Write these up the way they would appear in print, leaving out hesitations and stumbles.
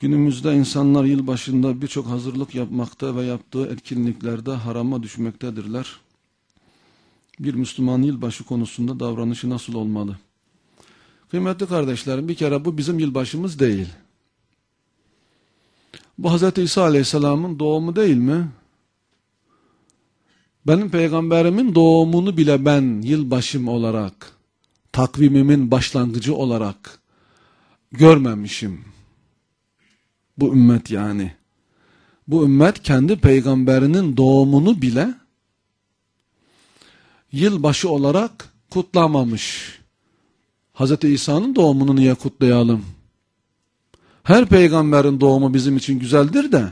Günümüzde insanlar yılbaşında birçok hazırlık yapmakta ve yaptığı etkinliklerde harama düşmektedirler. Bir Müslüman yılbaşı konusunda davranışı nasıl olmalı? Kıymetli kardeşlerim, bir kere bu bizim yılbaşımız değil. Bu Hz. İsa Aleyhisselam'ın doğumu değil mi? Benim peygamberimin doğumunu bile ben yılbaşım olarak, takvimimin başlangıcı olarak görmemişim. Bu ümmet yani. Bu ümmet kendi peygamberinin doğumunu bile yılbaşı olarak kutlamamış. Hz. İsa'nın doğumunu niye kutlayalım? Her peygamberin doğumu bizim için güzeldir de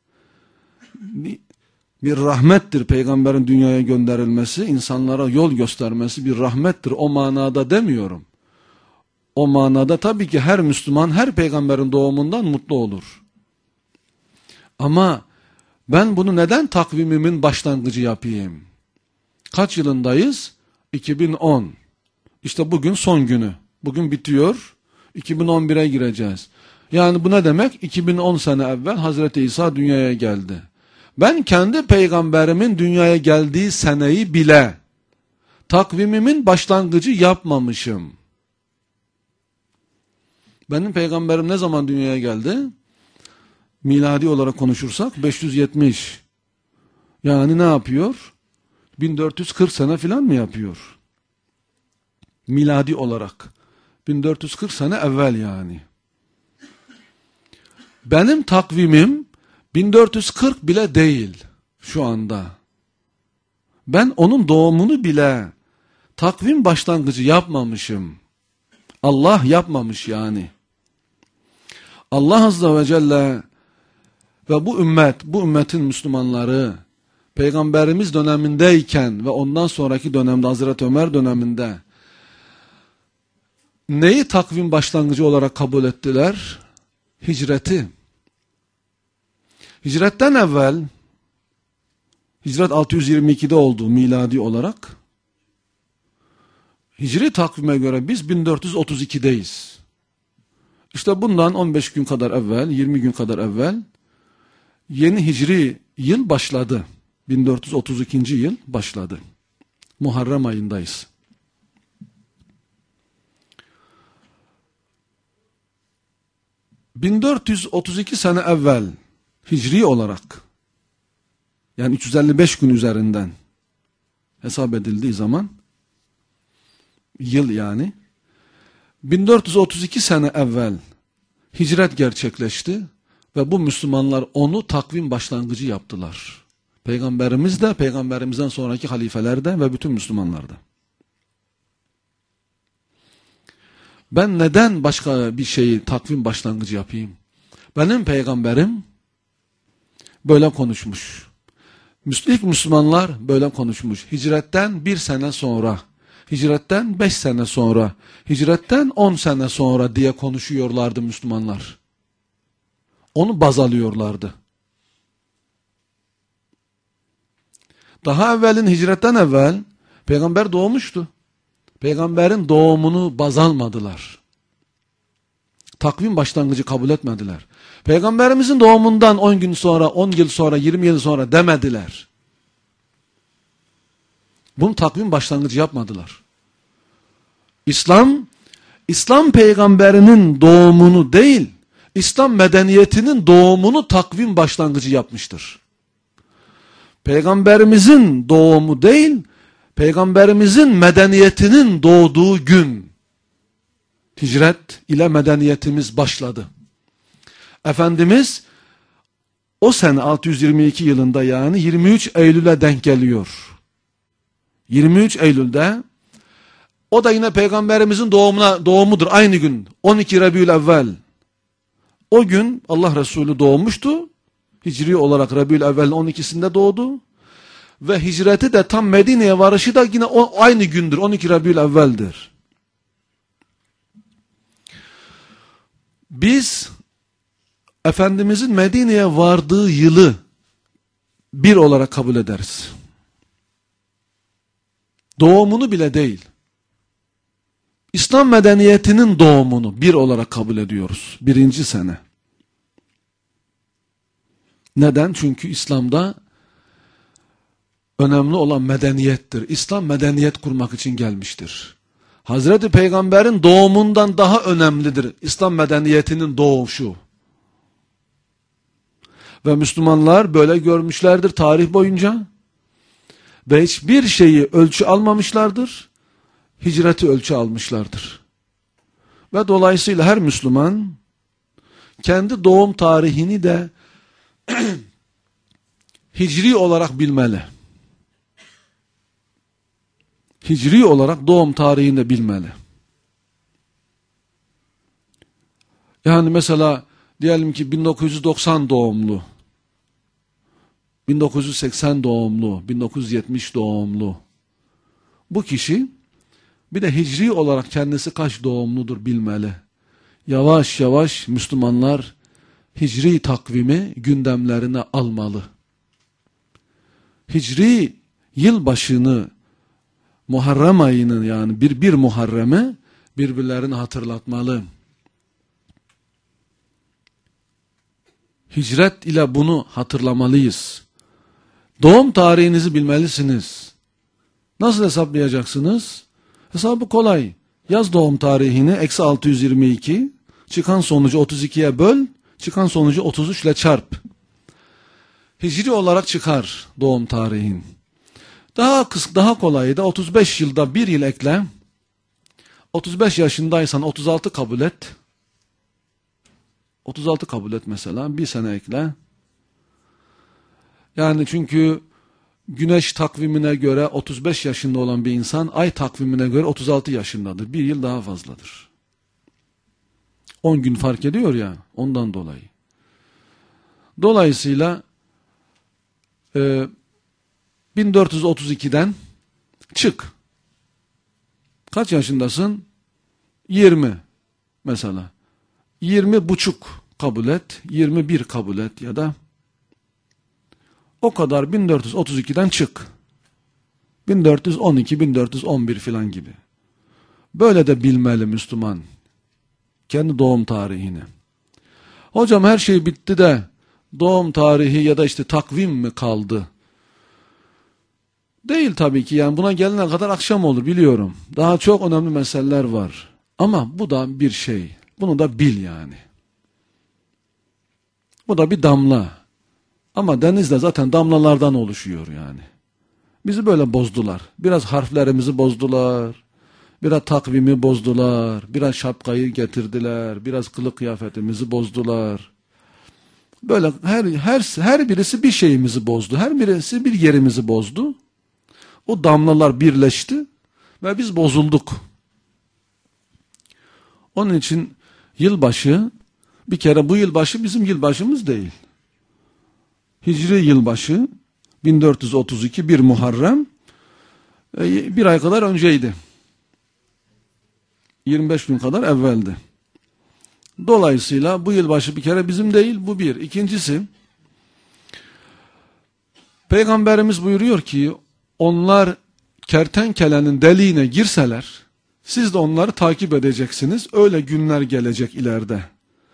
bir rahmettir peygamberin dünyaya gönderilmesi, insanlara yol göstermesi bir rahmettir. O manada demiyorum. O manada tabii ki her Müslüman her peygamberin doğumundan mutlu olur. Ama ben bunu neden takvimimin başlangıcı yapayım? Kaç yılındayız? 2010. İşte bugün son günü. Bugün bitiyor. 2011'e gireceğiz. Yani bu ne demek? 2010 sene evvel Hazreti İsa dünyaya geldi. Ben kendi peygamberimin dünyaya geldiği seneyi bile takvimimin başlangıcı yapmamışım. Benim peygamberim ne zaman dünyaya geldi? Miladi olarak konuşursak 570. Yani ne yapıyor? 1440 sene filan mı yapıyor? Miladi olarak. 1440 sene evvel yani. Benim takvimim 1440 bile değil şu anda. Ben onun doğumunu bile takvim başlangıcı yapmamışım. Allah yapmamış yani. Allah Azze ve Celle ve bu ümmetin Müslümanları Peygamberimiz dönemindeyken ve ondan sonraki dönemde Hazreti Ömer döneminde neyi takvim başlangıcı olarak kabul ettiler? Hicreti. Hicretten evvel, hicret 622'de oldu miladi olarak. Hicri takvime göre biz 1432'deyiz. İşte bundan 15 gün kadar evvel, 20 gün kadar evvel yeni hicri yıl başladı. 1432. yıl başladı. Muharrem ayındayız. ...1432 sene evvel hicri olarak yani 355 gün üzerinden hesap edildiği zaman yıl yani 1432 sene evvel hicret gerçekleşti ve bu Müslümanlar onu takvim başlangıcı yaptılar. Peygamberimiz de, peygamberimizden sonraki halifeler de ve bütün Müslümanlar da. Ben neden başka bir şeyi takvim başlangıcı yapayım? Benim peygamberim böyle konuşmuş. İlk Müslümanlar böyle konuşmuş. Hicretten 1 sene sonra, hicretten 5 sene sonra, hicretten 10 sene sonra diye konuşuyorlardı Müslümanlar. Onu baz alıyorlardı. Daha evvelin hicretten evvel peygamber doğmuştu. Peygamberin doğumunu baz almadılar. Takvim başlangıcı kabul etmediler. Peygamberimizin doğumundan 10 gün sonra, 10 yıl sonra, 20 yıl sonra demediler. Bunu takvim başlangıcı yapmadılar. İslam peygamberinin doğumunu değil, İslam medeniyetinin doğumunu takvim başlangıcı yapmıştır. Peygamberimizin doğumu değil, Peygamberimizin medeniyetinin doğduğu gün hicret ile medeniyetimiz başladı. Efendimiz o sene 622 yılında yani 23 Eylül'e denk geliyor. 23 Eylül'de o da yine Peygamberimizin doğumudur aynı gün 12 Rabiülevvel. O gün Allah Resulü doğmuştu. Hicri olarak Rabiülevvel'in 12'sinde doğdu. Ve hicreti de tam Medine'ye varışı da yine aynı gündür. 12 Rabiülevvel'dir. Biz Efendimizin Medine'ye vardığı yılı bir olarak kabul ederiz. Doğumunu bile değil. İslam medeniyetinin doğumunu bir olarak kabul ediyoruz. 1. sene. Neden? Çünkü İslam'da önemli olan medeniyettir. İslam medeniyet kurmak için gelmiştir. Hazreti Peygamber'in doğumundan daha önemlidir İslam medeniyetinin doğuşu. Ve Müslümanlar böyle görmüşlerdir tarih boyunca. Ve hiçbir şeyi ölçü almamışlardır. Hicreti ölçü almışlardır. Ve dolayısıyla her Müslüman kendi doğum tarihini de hicri olarak bilmeli. Hicri olarak doğum tarihini de bilmeli. Yani mesela diyelim ki 1990 doğumlu, 1980 doğumlu, 1970 doğumlu. Bu kişi bir de hicri olarak kendisi kaç doğumludur bilmeli. Yavaş yavaş Müslümanlar hicri takvimi gündemlerine almalı. Hicri yılbaşını, Muharrem ayının yani bir Muharrem'i birbirlerini hatırlatmalı. Hicret ile bunu hatırlamalıyız. Doğum tarihinizi bilmelisiniz. Nasıl hesaplayacaksınız? Hesabı kolay. Yaz doğum tarihini -622, çıkan sonucu 32'ye böl, çıkan sonucu 33 ile çarp. Hicri olarak çıkar doğum tarihin. Daha kolayı da 35 yılda bir yıl ekle. 35 yaşındaysan 36 kabul et. 36 kabul et mesela. Bir sene ekle. Yani çünkü güneş takvimine göre 35 yaşında olan bir insan ay takvimine göre 36 yaşındadır. Bir yıl daha fazladır. 10 gün fark ediyor ya ondan dolayı. Dolayısıyla 1432'den çık. Kaç yaşındasın? 20 mesela. 20,5 kabul et, 21 kabul et ya da o kadar 1432'den çık. 1412, 1411 filan gibi. Böyle de bilmeli Müslüman. Kendi doğum tarihini. Hocam her şey bitti de doğum tarihi ya da işte takvim mi kaldı? Değil tabii ki, yani buna gelene kadar akşam olur biliyorum. Daha çok önemli meseleler var. Ama bu da bir şey. Bunu da bil yani. Bu da bir damla. Ama deniz de zaten damlalardan oluşuyor yani. Bizi böyle bozdular. Biraz harflerimizi bozdular. Biraz takvimi bozdular. Biraz şapkayı getirdiler. Biraz kılık kıyafetimizi bozdular. Böyle her birisi bir şeyimizi bozdu. Her birisi bir yerimizi bozdu. O damlalar birleşti ve biz bozulduk. Onun için yılbaşı, bir kere bu yılbaşı bizim yılbaşımız değil. Hicri yılbaşı 1432 1 Muharrem bir ay kadar önceydi. 25 gün kadar evveldi. Dolayısıyla bu yılbaşı bir kere bizim değil, bu bir. İkincisi, Peygamberimiz buyuruyor ki onlar kertenkelenin deliğine girseler siz de onları takip edeceksiniz. Öyle günler gelecek ileride.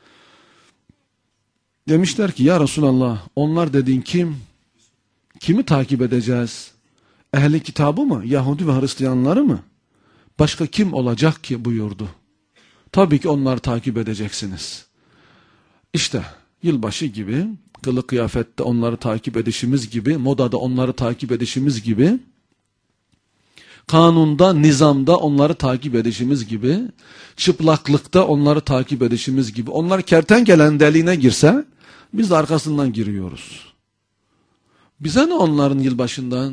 Demişler ki ya Resulallah onlar dediğin kim? Kimi takip edeceğiz? Ehli kitabı mı? Yahudi ve Hristiyanları mı? Başka kim olacak ki buyurdu. Tabii ki onları takip edeceksiniz. İşte yılbaşı gibi, kılık kıyafette onları takip edişimiz gibi, modada onları takip edişimiz gibi, kanunda, nizamda onları takip edişimiz gibi, çıplaklıkta onları takip edişimiz gibi. Onlar kertenkelenin deliğine girse, biz de arkasından giriyoruz. Bize ne onların yılbaşından?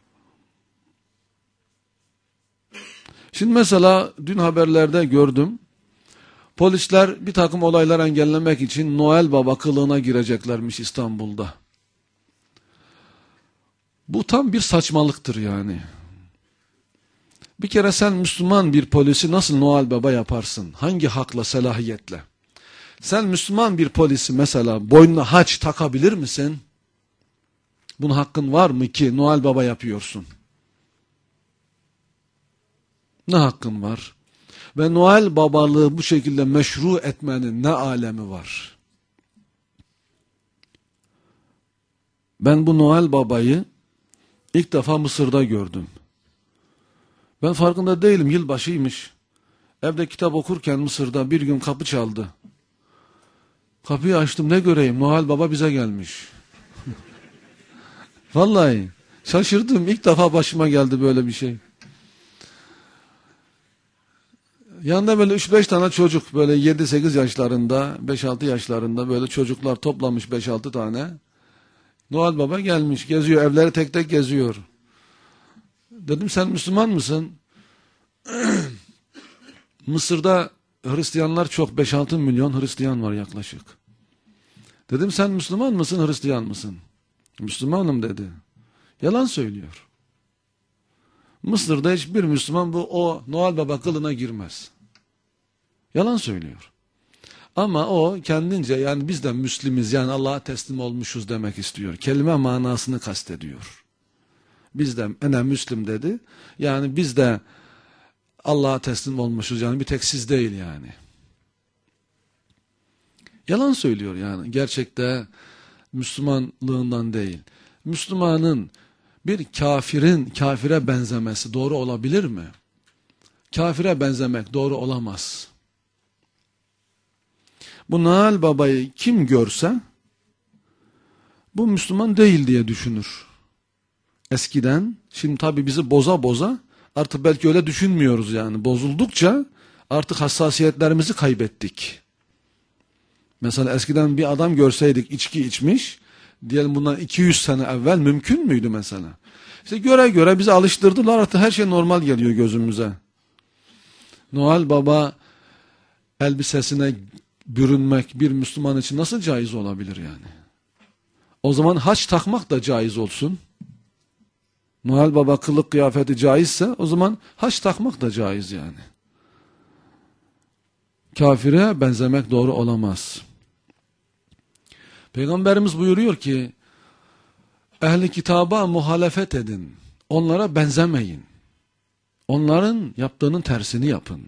Şimdi mesela dün haberlerde gördüm. Polisler bir takım olayları engellemek için Noel Baba kılığına gireceklermiş İstanbul'da. Bu tam bir saçmalıktır yani. Bir kere sen Müslüman bir polisi nasıl Noel Baba yaparsın? Hangi hakla, selahiyetle? Sen Müslüman bir polisi mesela boynuna haç takabilir misin? Bunun hakkın var mı ki Noel Baba yapıyorsun? Ne hakkın var? Ve Noel babalığı bu şekilde meşru etmenin ne alemi var? Ben bu Noel Baba'yı ilk defa Mısır'da gördüm. Ben farkında değilim, yılbaşıymış. Evde kitap okurken Mısır'da bir gün kapı çaldı. Kapıyı açtım, ne göreyim, Noel Baba bize gelmiş. Vallahi şaşırdım, ilk defa başıma geldi böyle bir şey. Yanında böyle 3-5 tane çocuk, böyle 7-8 yaşlarında, 5-6 yaşlarında böyle çocuklar toplamış 5-6 tane. Noel Baba gelmiş, geziyor, evleri tek tek geziyor. Dedim, sen Müslüman mısın? Mısır'da Hristiyanlar çok, 5-6 milyon Hristiyan var yaklaşık. Dedim, sen Müslüman mısın, Hristiyan mısın? Müslümanım dedi. Yalan söylüyor. Mısır'da hiçbir Müslüman o Noel Baba kılığına girmez. Yalan söylüyor. Ama o kendince, yani biz de Müslümiz, yani Allah'a teslim olmuşuz demek istiyor. Kelime manasını kastediyor. Biz de ene Müslüm dedi. Yani biz de Allah'a teslim olmuşuz, yani bir tek siz değil yani. Yalan söylüyor yani. Gerçekte Müslümanlığından değil. Müslümanın bir kafire benzemesi doğru olabilir mi? Kafire benzemek doğru olamaz. Bu Noel Baba'yı kim görse bu Müslüman değil diye düşünür. Eskiden, şimdi tabi bizi boza boza artık belki öyle düşünmüyoruz yani. Bozuldukça artık hassasiyetlerimizi kaybettik. Mesela eskiden bir adam görseydik içki içmiş, diyelim bundan 200 sene evvel mümkün müydü mesela? İşte göre göre bizi alıştırdılar, artık her şey normal geliyor gözümüze. Noel Baba elbisesine bürünmek bir Müslüman için nasıl caiz olabilir yani? O zaman haç takmak da caiz olsun. Noel Baba kılık kıyafeti caizse o zaman haç takmak da caiz yani. Kafire benzemek doğru olamaz. Peygamberimiz buyuruyor ki, ehli kitaba muhalefet edin. Onlara benzemeyin. Onların yaptığının tersini yapın.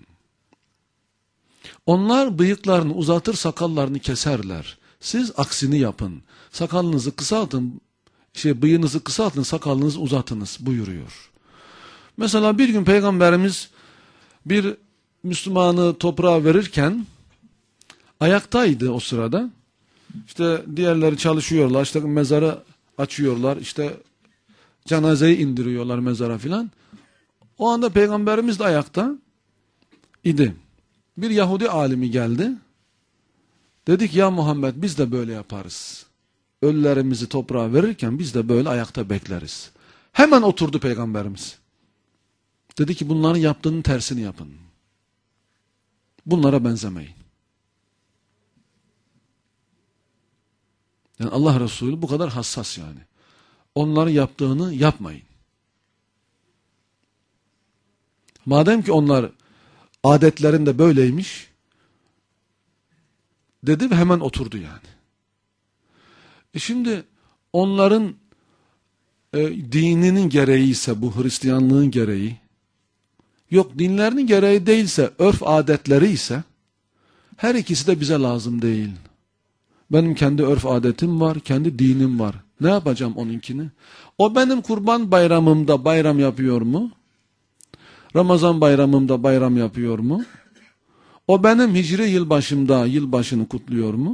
Onlar bıyıklarını uzatır, sakallarını keserler. Siz aksini yapın. Sakalınızı kısaltın, bıyığınızı kısaltın, sakalınızı uzatınız buyuruyor. Mesela bir gün Peygamberimiz bir Müslümanı toprağa verirken ayaktaydı o sırada. İşte diğerleri çalışıyorlar, işte mezarı açıyorlar, işte cenazeyi indiriyorlar mezara filan. O anda Peygamberimiz de ayakta idi. Bir Yahudi alimi geldi. Dedik, ya Muhammed, biz de böyle yaparız. Ölülerimizi toprağa verirken biz de böyle ayakta bekleriz. Hemen oturdu Peygamberimiz. Dedi ki, bunların yaptığının tersini yapın. Bunlara benzemeyin. Yani Allah Resulü bu kadar hassas yani. Onların yaptığını yapmayın. Madem ki onlar adetlerinde böyleymiş, dedi ve hemen oturdu yani. Şimdi onların dininin gereği ise, bu Hristiyanlığın gereği, yok dinlerinin gereği değilse, örf adetleri ise, her ikisi de bize lazım değil. Benim kendi örf adetim var, kendi dinim var. Ne yapacağım onunkini? O benim kurban bayramımda bayram yapıyor mu? Ramazan bayramımda bayram yapıyor mu? O benim hicri yılbaşımda yılbaşını kutluyor mu?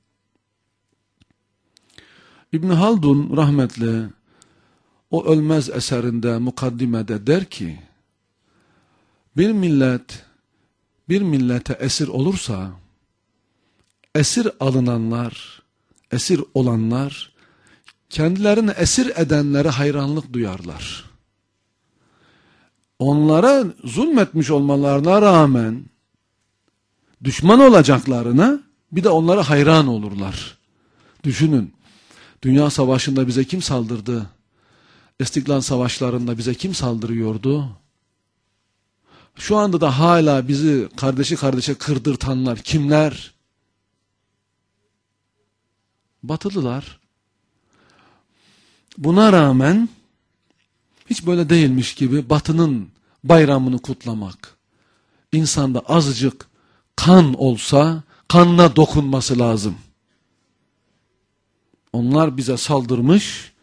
İbn Haldun rahmetli o ölmez eserinde mukaddimede der ki, bir millet bir millete esir olursa, esir alınanlar, esir olanlar, kendilerini esir edenlere hayranlık duyarlar. Onlara zulmetmiş olmalarına rağmen, düşman olacaklarına bir de onlara hayran olurlar. Düşünün, Dünya Savaşı'nda bize kim saldırdı? İstiklal Savaşları'nda bize kim saldırıyordu? Şu anda da hala bizi kardeşi kardeşe kırdırtanlar kimler? Batılılar. Buna rağmen hiç böyle değilmiş gibi Batı'nın bayramını kutlamak. İnsanda azıcık kan olsa kanına dokunması lazım. Onlar bize saldırmış,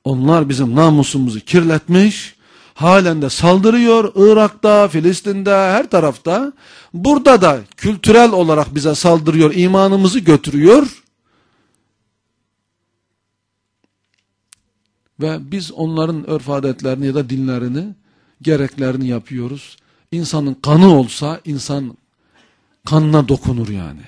Onlar bizim namusumuzu kirletmiş, halen de saldırıyor Irak'ta, Filistin'de, her tarafta. Burada da kültürel olarak bize saldırıyor, imanımızı götürüyor. Ve biz onların örf adetlerini ya da dinlerini, gereklerini yapıyoruz. İnsanın kanı olsa insan kanına dokunur yani.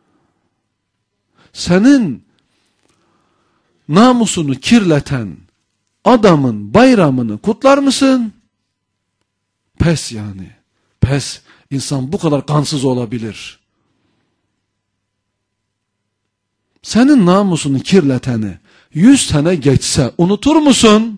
Senin namusunu kirleten adamın bayramını kutlar mısın? Pes yani. Pes. İnsan bu kadar kansız olabilir. Senin namusunu kirleteni 100 sene geçse unutur musun?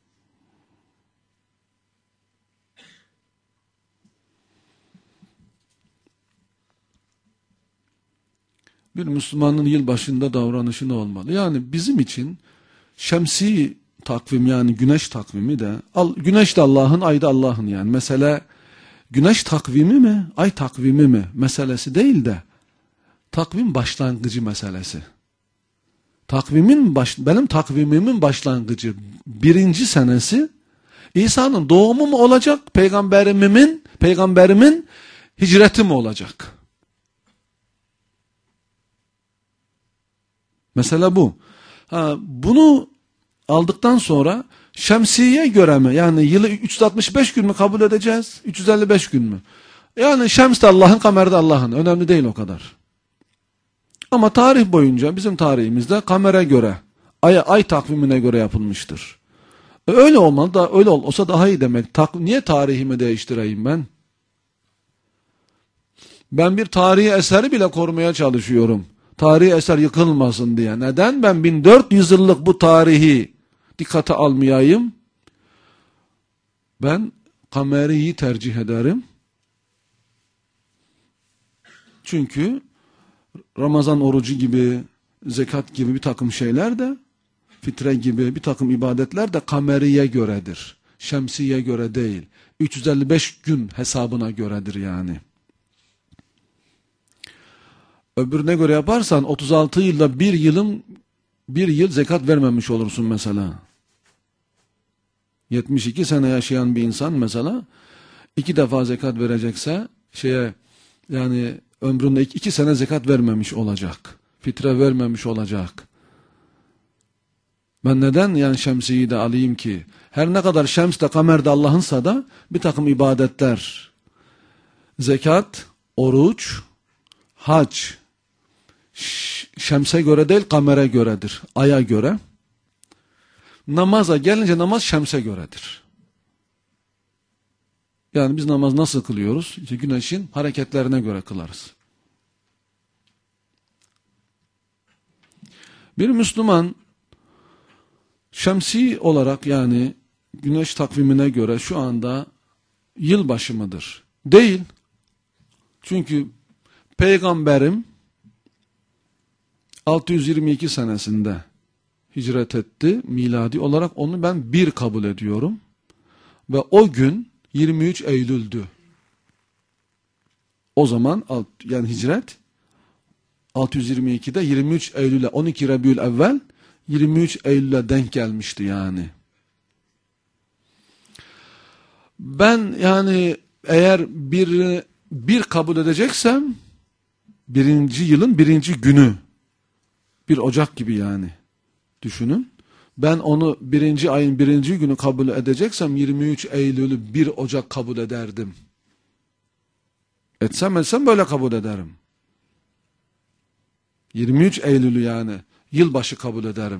Bir Müslümanın yılbaşında davranışı ne olmalı? Yani bizim için şemsi takvim, yani güneş takvimi de, güneş de Allah'ın, ay da Allah'ın yani. Mesele güneş takvimi mi, ay takvimi mi meselesi değil de takvim başlangıcı meselesi. Benim takvimimin başlangıcı birinci senesi İsa'nın doğumu mu olacak, peygamberimin hicreti mi olacak? Mesela bu. Bunu aldıktan sonra şemsiye göre mi? Yani yılı 365 gün mü kabul edeceğiz? 355 gün mü? Yani şems de Allah'ın, kamer de Allah'ın. Önemli değil o kadar. Ama tarih boyunca bizim tarihimizde kamera göre, ay takvimine göre yapılmıştır. Öyle olmalı da, öyle olsa daha iyi demek. Niye tarihimi değiştireyim ben? Ben bir tarihi eseri bile korumaya çalışıyorum. Tarihi eser yıkılmasın diye. Neden? Ben 1400 yıllık bu tarihi dikkate almayayım. Ben kameriyi tercih ederim. Çünkü Ramazan orucu gibi, zekat gibi bir takım şeyler de, fitre gibi bir takım ibadetler de kameriye göredir. Şemsiye göre değil. 355 gün hesabına göredir yani. Öbürüne göre yaparsan 36 yılda bir yıl zekat vermemiş olursun mesela. 72 sene yaşayan bir insan mesela 2 defa zekat verecekse yani ömründe 2 sene zekat vermemiş olacak. Fitre vermemiş olacak. Ben neden yani şemsiyi de alayım ki? Her ne kadar şems de kamer de Allah'ınsa da bir takım ibadetler, zekat, oruç, hac, şemse göre değil kamere göredir. Aya göre. Namaza gelince namaz şemse göredir. Yani biz namaz nasıl kılıyoruz? İşte güneşin hareketlerine göre kılarız. Bir Müslüman şemsi olarak yani güneş takvimine göre şu anda yılbaşı mıdır? Değil. Çünkü peygamberim 622 senesinde hicret etti miladi olarak, onu ben 1 kabul ediyorum. Ve o gün 23 Eylül'dü. O zaman yani hicret 622'de 23 Eylül'e 12 Rabiül Evvel 23 Eylül'e denk gelmişti yani. Ben yani eğer bir kabul edeceksem birinci yılın birinci günü 1 Ocak gibi yani düşünün. Ben onu birinci ayın birinci günü kabul edeceksem 23 Eylül'ü 1 Ocak kabul ederdim. Etsem böyle kabul ederim. 23 Eylül'ü yani yılbaşı kabul ederim.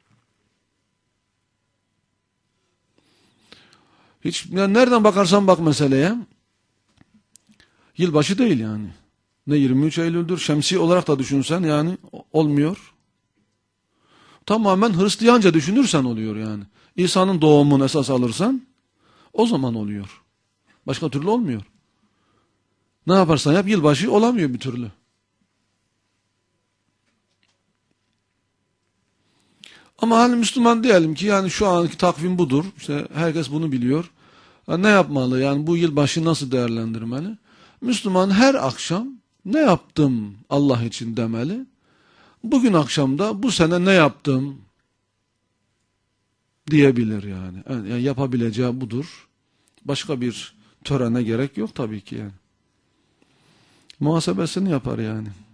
Hiç yani nereden bakarsan bak meseleye yılbaşı değil yani. Ne 23 Eylül'dür, şemsi olarak da düşünsen yani olmuyor. Tamamen Hristiyanca düşünürsen oluyor yani. İsa'nın doğumunu esas alırsan o zaman oluyor. Başka türlü olmuyor. Ne yaparsan yap yılbaşı olamıyor bir türlü. Ama hani Müslüman diyelim ki yani şu anki takvim budur. İşte herkes bunu biliyor. Ne yapmalı? Yani bu yılbaşı nasıl değerlendirmeli? Müslüman her akşam ne yaptım Allah için demeli. Bugün akşamda bu sene ne yaptım diyebilir yani. Yani yapabileceği budur. Başka bir törene gerek yok tabii ki yani. Muhasebesini yapar yani.